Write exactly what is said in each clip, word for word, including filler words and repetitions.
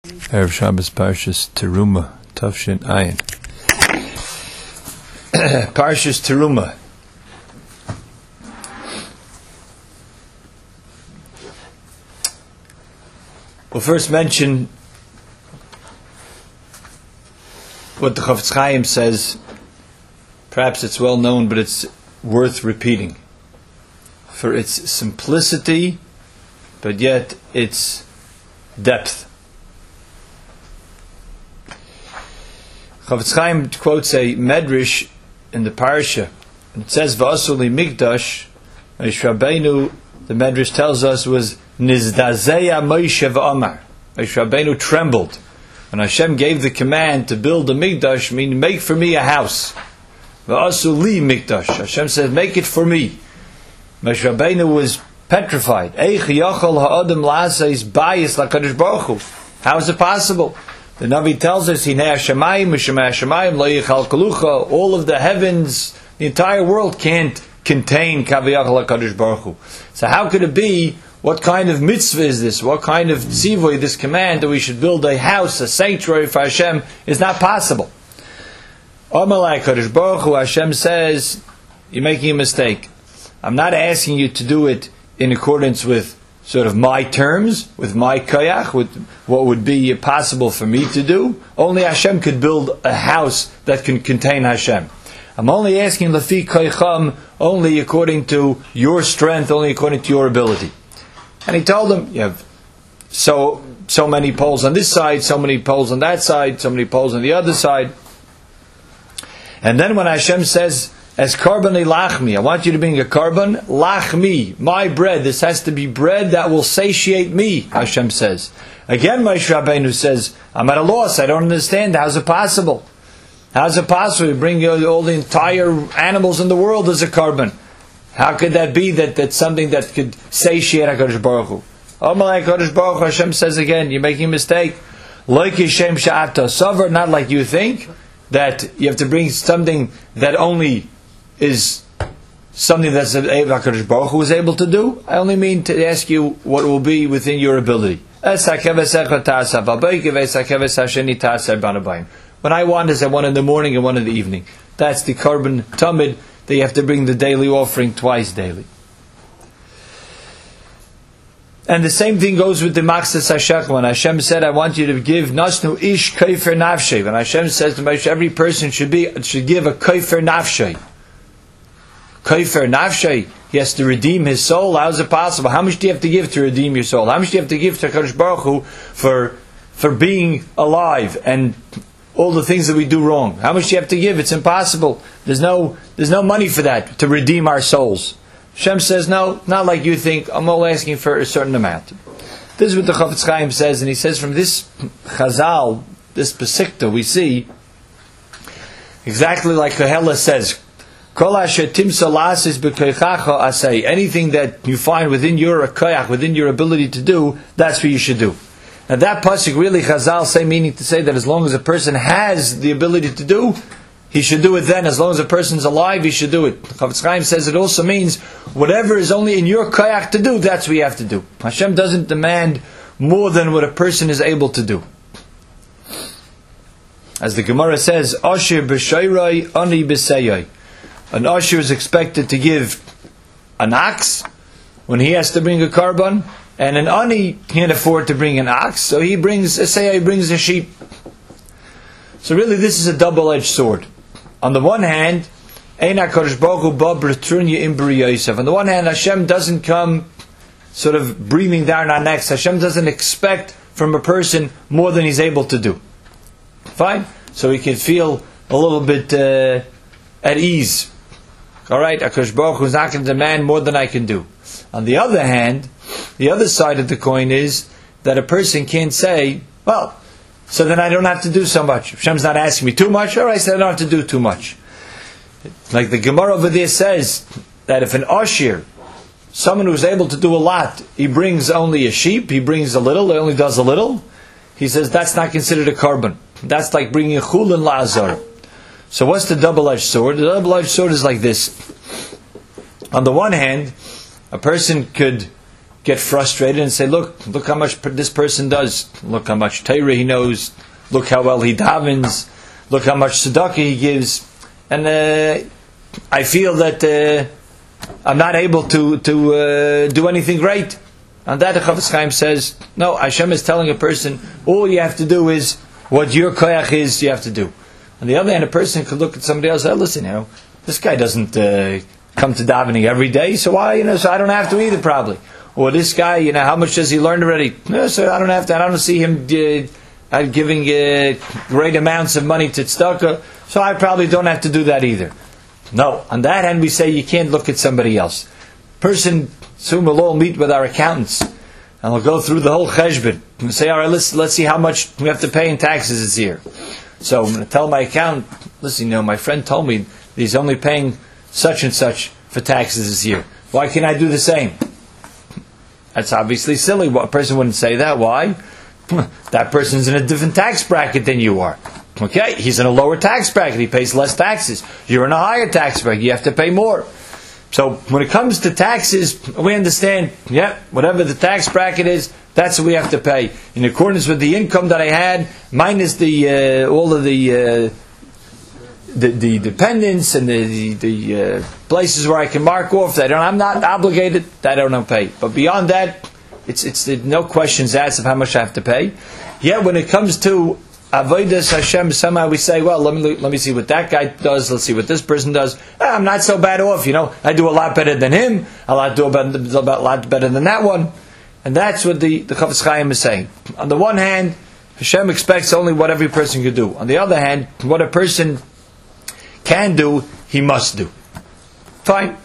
Erev Shabbos Parshas Teruma, Tafshin Ayin. Parshas Teruma. We'll first mention what the Chofetz Chaim says. Perhaps it's well known, but it's worth repeating for its simplicity, but yet its depth. Chofetz Chaim quotes a medrash in the parsha, and it says, "V'asu li migdash." Moshe Rabbeinu, the medrash tells us, was nizdazeya Moshe v'amar. Moshe Rabbeinu trembled when Hashem gave the command to build a migdash, meaning make for me a house. V'asu li migdash. Hashem said, make it for me. Moshe Rabbeinu was petrified. Eich yachol ha'adam la'asais bayis la'kadosh baruch hu. How is it possible? The Navi tells us, Hinei Hashemayim, Mishemei Hashemayim, Lo yichal kalucha. All of the heavens, the entire world can't contain Kaviyachal HaKadosh Baruch Hu. So how could it be? What kind of mitzvah is this? What kind of tzivoy, this command that we should build a house, a sanctuary for Hashem, is not possible. Amalai HaKadosh Baruch Hu, Hashem says, you're making a mistake. I'm not asking you to do it in accordance with sort of my terms, with my koyach, with what would be possible for me to do. Only Hashem could build a house that can contain Hashem. I'm only asking lefi koycham, only according to your strength, only according to your ability. And he told them, you have so so many poles on this side, so many poles on that side, so many poles on the other side. And then when Hashem says, as karbon lachmi, I want you to bring a karbon lachmi, my bread. This has to be bread that will satiate me, Hashem says. Again, Moshe Rabbeinu says, I'm at a loss. I don't understand. How's it possible? How's it possible? You bring all the entire animals in the world as a karbon. How could that be? That that's something that could satiate HaKadosh Baruch Hu. Amalei HaKadosh Baruch Hu, Hashem says again, you're making a mistake. Like Hashem sha'ata savar, not like you think, that you have to bring something that only is something that's HaKadosh Baruch Hu is able to do. I only mean to ask you what will be within your ability. When I want is I want in the morning and one in the evening. That's the carbon tamid that you have to bring the daily offering twice daily. And the same thing goes with the Maksas HaShech. When Hashem said, I want you to give Nasnu Ish Kaifer Nafshay. When Hashem says to Moshe, every person should be should give a Kaifer Nafshay. Kaifer Nafshay, he has to redeem his soul. How is it possible? How much do you have to give to redeem your soul? How much do you have to give to HaKadosh Baruch Hu for, for being alive and all the things that we do wrong? How much do you have to give? It's impossible. There's no, there's no money for that, to redeem our souls. Hashem says, no, not like you think. I'm only asking for a certain amount. This is what the Chofetz Chaim says, and he says from this Chazal, this Pesikta, we see exactly like Kohela says, anything that you find within your koyach, within your ability to do, that's what you should do. Now that pasuk really Chazal say, meaning to say that as long as a person has the ability to do, he should do it then. As long as a person's alive, he should do it. Chofetz Chaim says it also means whatever is only in your koyach to do, that's what you have to do. Hashem doesn't demand more than what a person is able to do. As the Gemara says, Ashir b'shayrai, ani b'seyai. An usher is expected to give an ox when he has to bring a carbon, and an ani can't afford to bring an ox, so he brings, say he brings a sheep. So really this is a double-edged sword. On the one hand, on the one hand, Hashem doesn't come sort of breathing down our necks. Hashem doesn't expect from a person more than he's able to do. Fine? So he can feel a little bit uh, at ease. Alright, HaKadosh Baruch Hu is not going to demand more than I can do. On the other hand, the other side of the coin is that a person can't say, well, so then I don't have to do so much. Hashem's not asking me too much, alright, so I don't have to do too much. Like the Gemara over there says, that if an Ashir, someone who's able to do a lot, he brings only a sheep, he brings a little, he only does a little, he says that's not considered a carbon. That's like bringing a chulin la'azar. So what's the double-edged sword? The double-edged sword is like this. On the one hand, a person could get frustrated and say, look, look how much this person does. Look how much Torah he knows. Look how well he davens. Look how much tzedakah he gives. And uh, I feel that uh, I'm not able to, to uh, do anything great. And that the Chofetz Chaim says, no, Hashem is telling a person, all you have to do is what your koyach is, you have to do. On the other hand, a person could look at somebody else and say, listen, you know, this guy doesn't uh, come to davening every day, so why, you know, so I don't have to either probably. Or this guy, you know, how much does he learn already? No, so I don't have to, I don't see him uh, giving uh, great amounts of money to tzedakah, so I probably don't have to do that either. No, on that hand we say you can't look at somebody else. Person, soon we'll all meet with our accountants, and we'll go through the whole cheshbon, and say, all right, let's, let's see how much we have to pay in taxes this year. So I'm going to tell my accountant, listen, you know, my friend told me that he's only paying such and such for taxes this year. Why can't I do the same? That's obviously silly. A person wouldn't say that. Why? That person's in a different tax bracket than you are. Okay, he's in a lower tax bracket. He pays less taxes. You're in a higher tax bracket. You have to pay more. So when it comes to taxes, we understand, yeah, whatever the tax bracket is, that's what we have to pay. In accordance with the income that I had, minus the uh, all of the, uh, the the dependents and the, the, the uh, places where I can mark off that I'm not obligated, that I don't pay. But beyond that, it's it's no questions asked of how much I have to pay. Yet when it comes to Avodas Hashem, somehow we say, well, let me let me see what that guy does. Let's see what this person does. Ah, I'm not so bad off, you know. I do a lot better than him. A lot do a, better, a lot better than that one. And that's what the the Chofetz Chaim is saying. On the one hand, Hashem expects only what every person can do. On the other hand, what a person can do, he must do. Fine.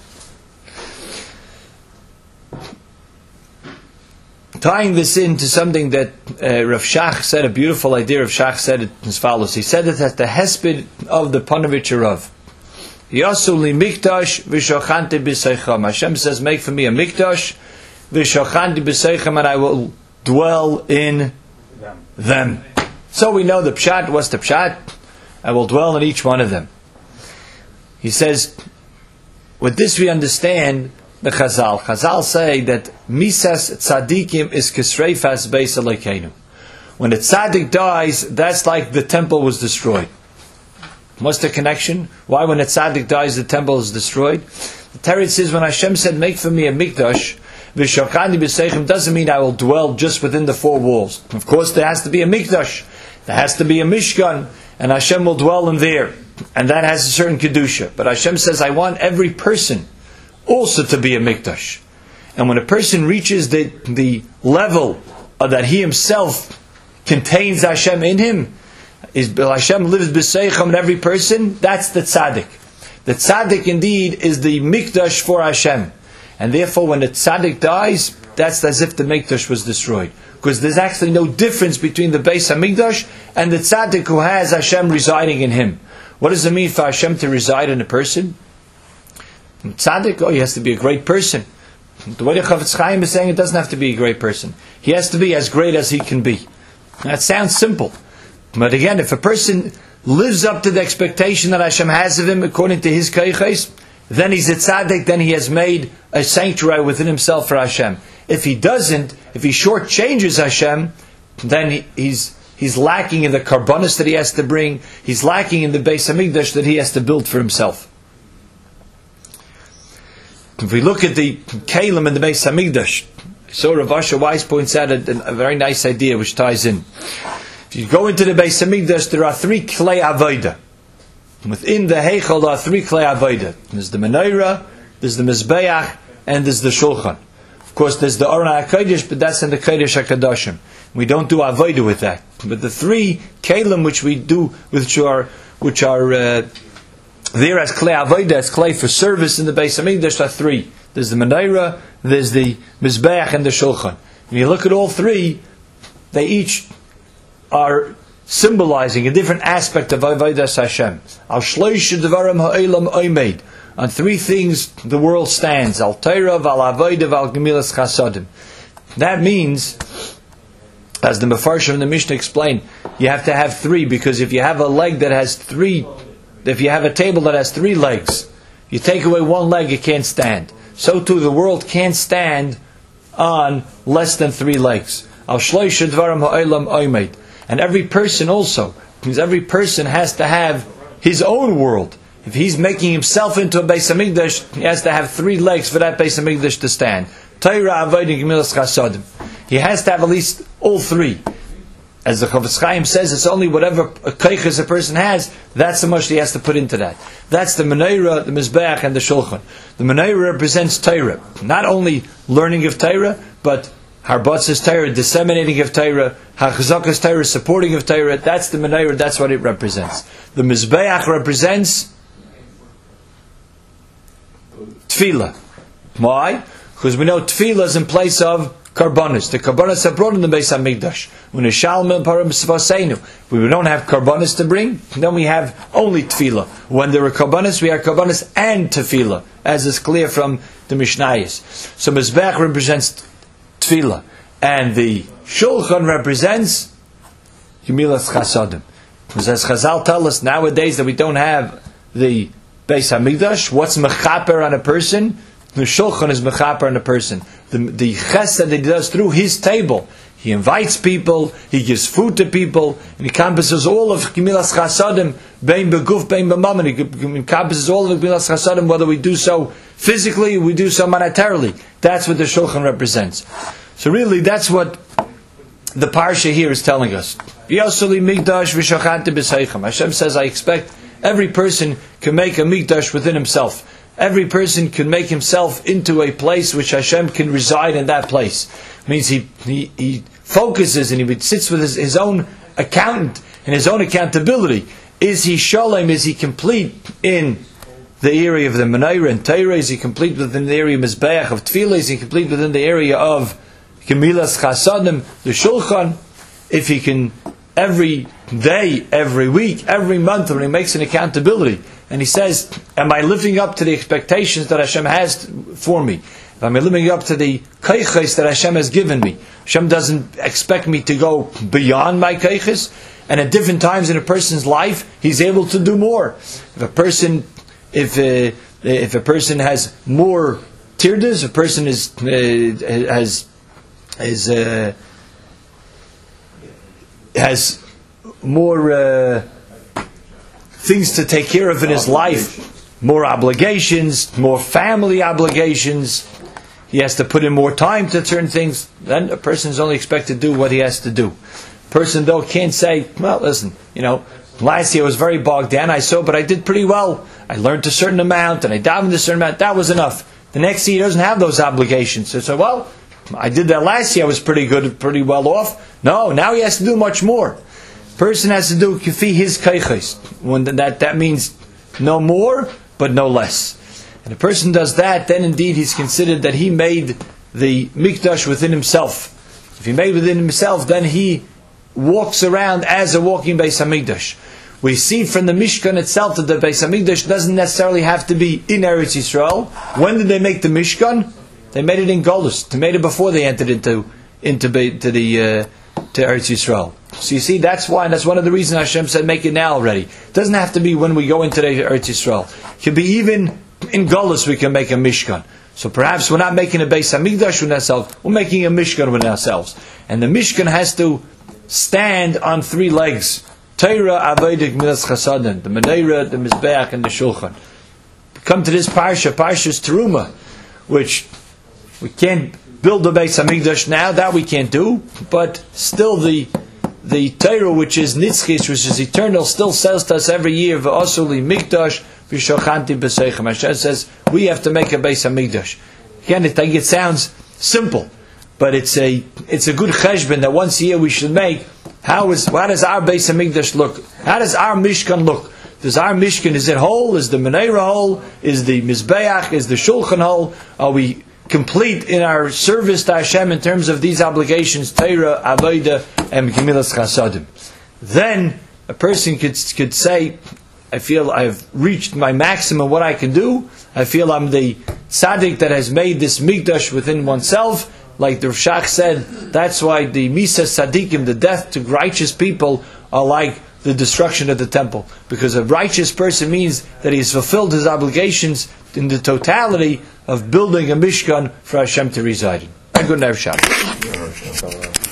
Tying this into something that uh, Rav Shach said, a beautiful idea. Rav Shach said it as follows. He said it at the hesped of the Panovich Rav. Yasu li mikdash v'shochanti b'seicham. Hashem says, make for me a mikdash v'shochanti b'seicham, and I will dwell in them. them. So we know the pshat. What's the pshat? I will dwell in each one of them. He says, with this we understand the Chazal. Chazal say that Misas Tzadikim is Kisreifas Beis Elokeinu. When the Tzadik dies, that's like the temple was destroyed. What's the connection? Why when a Tzadik dies, the temple is destroyed? The Teretz says, when Hashem said, make for me a Mikdash, V'shokani b'seichem, doesn't mean I will dwell just within the four walls. Of course, there has to be a Mikdash. There has to be a Mishkan, and Hashem will dwell in there. And that has a certain Kedusha. But Hashem says, I want every person also to be a mikdash. And when a person reaches the, the level of that he himself contains Hashem in him, is Hashem lives b'seichem in every person, that's the tzaddik. The tzaddik indeed is the mikdash for Hashem. And therefore when the tzaddik dies, that's as if the mikdash was destroyed. Because there's actually no difference between the Beis HaMikdash and the tzaddik who has Hashem residing in him. What does it mean for Hashem to reside in a person? Tzaddik, oh, he has to be a great person. The way the Chofetz Chaim is saying, it doesn't have to be a great person. He has to be as great as he can be. That sounds simple. But again, if a person lives up to the expectation that Hashem has of him according to his keiches, then he's a tzaddik, then he has made a sanctuary within himself for Hashem. If he doesn't, if he shortchanges Hashem, then he, he's he's lacking in the karbonos that he has to bring. He's lacking in the Beis HaMikdash that he has to build for himself. If we look at the Kalim in the Beis HaMikdash, so Rav Asher Weiss points out a, a very nice idea which ties in. If you go into the Beis HaMikdash, there are three Klei Avoda. Within the Heichal, there are three Klei Avoda. There's the Menorah, there's the Mizbeach, and there's the Shulchan. Of course, there's the Aron HaKodesh, but that's in the Kodesh HaKadoshim. We don't do Avoda with that. But the three Kalim which we do, which are which are uh, there as Klei Avoda, as Klei for service in the Beis HaMikdash, are three. There's the Menorah, there's the Mizbeach, and the Shulchan. When you look at all three, they each are symbolizing a different aspect of Avodas Hashem. Al shloish devarim ha'olam oimed. On three things the world stands. Al Torah, Val Avodah, Val Gemilas Chasadim. That means, as the Mefarshim and the Mishnah explain, you have to have three, because if you have a leg that has three, if you have a table that has three legs, you take away one leg, it can't stand. So too, the world can't stand on less than three legs. Al shloisha dvarim ha'olam oimed. And every person also, because every person has to have his own world. If he's making himself into a Beis Hamikdash, he has to have three legs for that Beis Hamikdash to stand. Torah, Avodah, Gemilas Chasadim. He has to have at least all three. As the Chofetz Chaim says, it's only whatever keiches a person has, that's how much he has to put into that. That's the Menorah, the Mizbeach, and the Shulchan. The Menorah represents Torah. Not only learning of Torah, but Harbatzas Torah, disseminating of Torah, Hachzakas Torah, supporting of Torah. That's the Menorah, that's what it represents. The Mizbeach represents Tefillah. Why? Because we know Tefillah is in place of Karbanis. The Karbanis are brought in the Beis HaMikdash. When a Shalom Param Svaseinu, we don't have Karbanis to bring, then we have only Tefillah. When there are Karbanis, we have Karbanis and Tefillah, as is clear from the Mishnayos. So Mizbeach represents Tefillah, and the Shulchan represents Gemilas Chasadim. Because as Chazal tell us nowadays that we don't have the Beis HaMikdash, what's mechaper on a person? The Shulchan is mechaper on a person. The, the chesed that he does through his table, he invites people, he gives food to people, and he encompasses all of Gemilas Chasadim, bein beguf, bein b'mammon. He encompasses all of Gemilas Chasadim, whether we do so physically or we do so monetarily. That's what the Shulchan represents. So really, that's what the parsha here is telling us. Hashem says, I expect every person can make a mikdash within himself. Every person can make himself into a place which Hashem can reside in that place. It means he, he, he focuses and he sits with his, his own accountant and his own accountability. Is he shalom? Is he complete in the area of the Menorah and Torah? Is he complete within the area of Mizbeach, of Tefillah? Is he complete within the area of Gemilas Chasadim, the Shulchan? If he can every day, every week, every month, when he makes an accountability, and he says, am I living up to the expectations that Hashem has for me? Am I living up to the keiches that Hashem has given me? Hashem doesn't expect me to go beyond my keiches, and at different times in a person's life, he's able to do more. If a person, if uh, if a person has more tirdas, a person is uh, has is uh, has more uh, things to take care of in his life, more obligations, more family obligations. He has to put in more time to certain things. Then a person is only expected to do what he has to do. Person though can't say, well, listen, you know, last year I was very bogged down. I saw, but I did pretty well. I learned a certain amount, and I davened a certain amount. That was enough. The next year he doesn't have those obligations. So, so well, I did that last year. I was pretty good, pretty well off. No, now he has to do much more. Person has to do kifi his keiches. When that that means no more, but no less. And a person does that, then indeed he's considered that he made the mikdash within himself. If he made within himself, then he walks around as a walking Beis HaMikdash. We see from the Mishkan itself that the Beis HaMikdash doesn't necessarily have to be in Eretz Yisrael. When did they make the Mishkan? They made it in Golus. They made it before they entered into into, to the uh, to Eretz Yisrael. So you see, that's why, and that's one of the reasons Hashem said, make it now already. It doesn't have to be when we go into the Eretz Yisrael. It can be even in Golus we can make a Mishkan. So perhaps we're not making a Beis HaMikdash with ourselves, we're making a Mishkan with ourselves. And the Mishkan has to stand on three legs. Torah, Avodah, Gemilas Chasadim, the Menorah, the Mizbeach, and the Shulchan. We come to this parsha, Parshas Teruma, which we can't build the Beis HaMikdash now, that we can't do, but still the the Torah, which is Nitzchis, which is eternal, still says to us every year, V'asuli Mikdash, V'shochanti B'seichem. Hashem says, we have to make a Beis HaMikdash. Again, I think it sounds simple, but it's a it's a good cheshbon that once a year we should make. How is how does our Beis HaMikdash look? How does our Mishkan look? Does our Mishkan, is it whole? Is the Menorah whole? Is the Mizbeach? Is the Shulchan whole? Are we complete in our service to Hashem in terms of these obligations, Torah, Avodah, and Gemilas Chasadim? Then a person could could say, I feel I've reached my maximum what I can do. I feel I'm the tzaddik that has made this mikdash within oneself. Like the Rashach said, that's why the Misa Tzaddikim, the death to righteous people, are like the destruction of the temple. Because a righteous person means that he has fulfilled his obligations in the totality of building a Mishkan for Hashem to reside in. and good night, Shabbos.